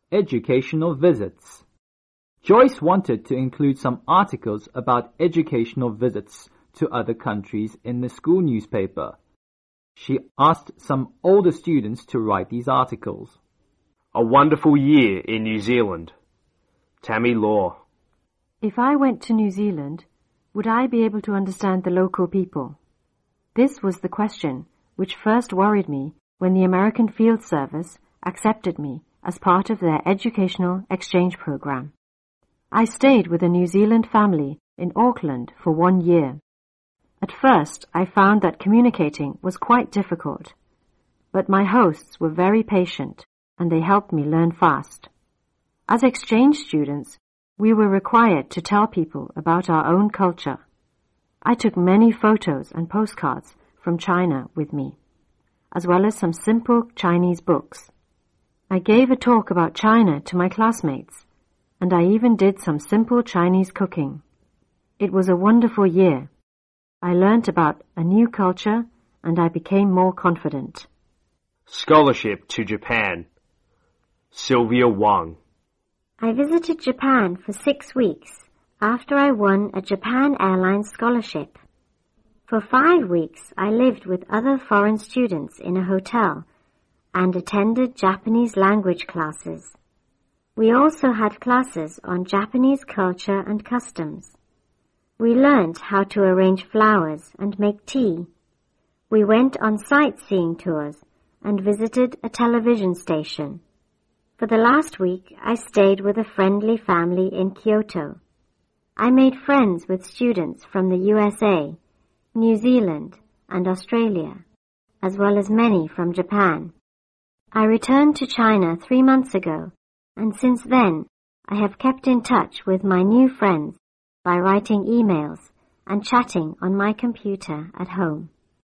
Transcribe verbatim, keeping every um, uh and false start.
Educational visits. Joyce wanted to include some articles about educational visits to other countries in the school newspaper. She asked some older students to write these articles. A wonderful year in New Zealand. Tammy Law. If I went to New Zealand, would I be able to understand the local people? This was the question which first worried me when the American Field Service accepted me as part of their educational exchange program. I stayed with a New Zealand family in Auckland for one year. At first, I found that communicating was quite difficult, but my hosts were very patient and they helped me learn fast. As exchange students, we were required to tell people about our own culture. I took many photos and postcards from China with me, as well as some simple Chinese books. I gave a talk about China to my classmates, and I even did some simple Chinese cooking. It was a wonderful year. I learnt about a new culture, and I became more confident. Scholarship to Japan. Sylvia Wang. I visited Japan for six weeks after I won a Japan Airlines scholarship. For five weeks, I lived with other foreign students in a hotel and attended Japanese language classes. We also had classes on Japanese culture and customs. We learned how to arrange flowers and make tea. We went on sightseeing tours and visited a television station. For the last week, I stayed with a friendly family in Kyoto. I made friends with students from the U S A, New Zealand, and Australia, as well as many from Japan. I returned to China three months ago, and since then, I have kept in touch with my new friends by writing emails and chatting on my computer at home.